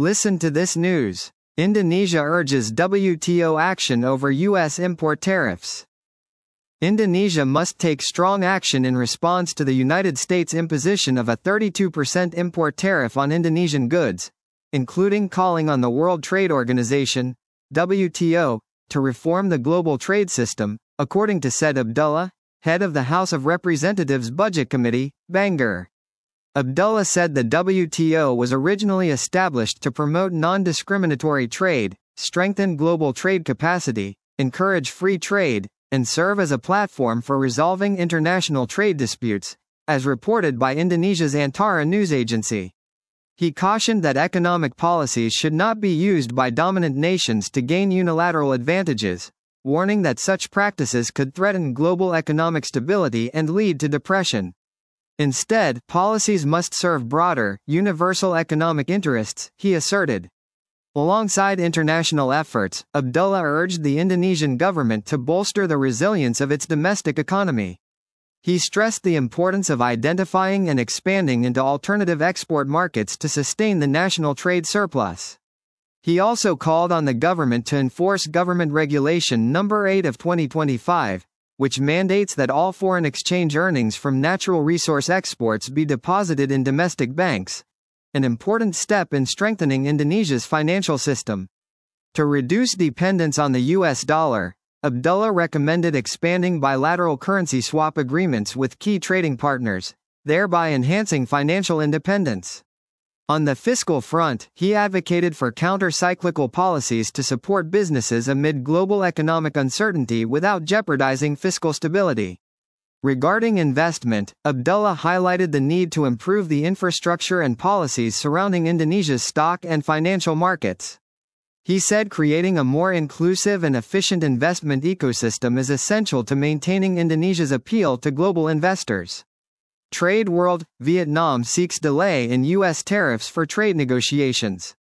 Listen to this news. Indonesia urges WTO action over U.S. import tariffs. Indonesia must take strong action in response to the United States' imposition of a 32% import tariff on Indonesian goods, including calling on the World Trade Organization, WTO, to reform the global trade system, according to Said Abdullah, head of the House of Representatives Budget Committee, Bangor. Abdullah said the WTO was originally established to promote non-discriminatory trade, strengthen global trade capacity, encourage free trade, and serve as a platform for resolving international trade disputes, as reported by Indonesia's Antara news agency. He cautioned that economic policies should not be used by dominant nations to gain unilateral advantages, warning that such practices could threaten global economic stability and lead to depression. Instead, policies must serve broader, universal economic interests, he asserted. Alongside international efforts, Abdullah urged the Indonesian government to bolster the resilience of its domestic economy. He stressed the importance of identifying and expanding into alternative export markets to sustain the national trade surplus. He also called on the government to enforce Government Regulation No. 8 of 2025, which mandates that all foreign exchange earnings from natural resource exports be deposited in domestic banks, an important step in strengthening Indonesia's financial system. To reduce dependence on the US dollar, Abdullah recommended expanding bilateral currency swap agreements with key trading partners, thereby enhancing financial independence. On the fiscal front, he advocated for counter-cyclical policies to support businesses amid global economic uncertainty without jeopardizing fiscal stability. Regarding investment, Abdullah highlighted the need to improve the infrastructure and policies surrounding Indonesia's stock and financial markets. He said creating a more inclusive and efficient investment ecosystem is essential to maintaining Indonesia's appeal to global investors. Trade World, Vietnam seeks delay in U.S. tariffs for trade negotiations.